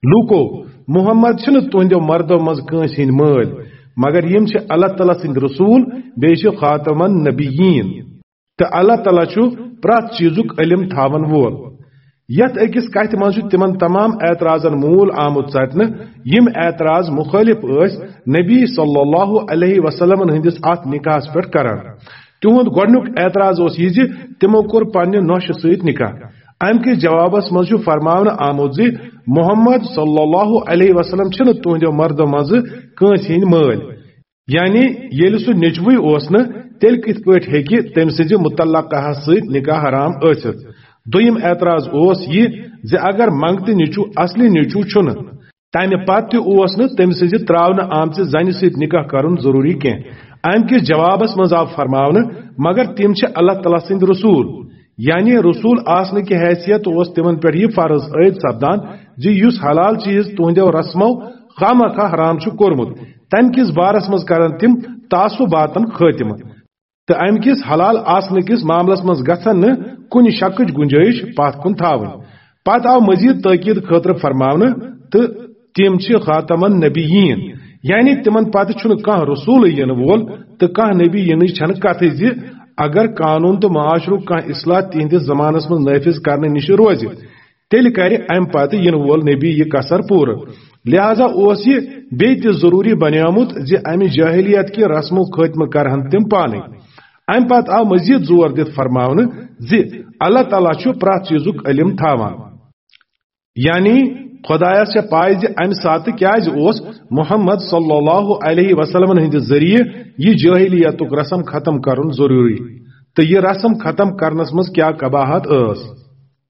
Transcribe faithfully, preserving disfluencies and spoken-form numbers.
لوکو محمد چھن تہندو مردو مز کنس ہند مل مگر یم چھ اللہ تعالیٰ سند رسول بیش خاتم النبیین تو اللہ تعالیٰ چھو پرات چیزک علم تھاون وول یت اکس کت من تمن تمام اعتراضن مول آمت ژٹنہ یم اعتراض مخالف اس نبی صلی اللہ علیہ وسلم ہندس ات نکاح پہ کران تہد گۄڈنیُک اعتراض اس یہ تمو کور پنہ نوش ست نکاح ام کس جوابس مز فرماون آمت زی محمد صلی اللہ علیہ وسلم چھن تہندو مردو مز کنس ہند مل یعنی یل سہ نیچوے اوس نہ تیل کت پٲٹھۍ ہیکہِ تم سٕنزِ متعلقہ ست نکاح حرام ٲسِتھ دویم اعتراض اوس یہ زِ اگر منگتہٕ نیچو اصلی نیچو چھُنہ تمہ پتہٕ تہِ اوس نہٕ تم سٕنزِ تراونہٕ آمژِ زنہِ سۭتۍ نکاح کرُن ضروری کینٛہہ ام کس جوابس مز آو فرماونہٕ مگر تم چھِ اللہ تعالیٰ سٕنٛدۍ رسول یعنی رسول آسنہٕ کہ حیثیت اوس تمن پٮ۪ٹھ یہ فرض عائد سپدان زِ یُس حلال چیز تہندیو رسمو خامخواہ حرام چھُ کوٚرمُت تمہ کس بارس مز کرن تم تعصباتن خاتمہ تو ام کس حلال آسن کس معاملس مز گھن نہ کن شکچ گنجائش پات کن تھاون پتہ آو مزید تاکید خاطر فرماونہ تو تم چھ خاتم النبیین یعنی تمن پتہ چھن کانٛہہ رسول ین وول تو کانٛہہ نبی ینچ چھن کتھ زِ اگر قانون تو معاشرک کانٛہہ اصلاح تہندس زمانس مز نافذ کرنے نش روز تیل کر ام پتہ ین وول نبی یہ قصر پور لہذا اس یہ بیت ضروری بنیامت زِ امہ جاہلیت کی رسمو خاتمہ کرہن تم پانے ام پت آو مزید زور دت فرماون زِ اللہ تعالیٰ چھُ پرٛٮ۪تھ چیزُک علم تھاوان یعنی خدایس چھِ پاے زِ امہِ ساتہٕ کیازِ اوس محمد صلی اللہ علیہ وسلم ہندِ ذریعہ یہ جاہلیتُک رسم ختم کرن ضروری تو یہ رسم ختم کرنس مز کیا قباحت ٲس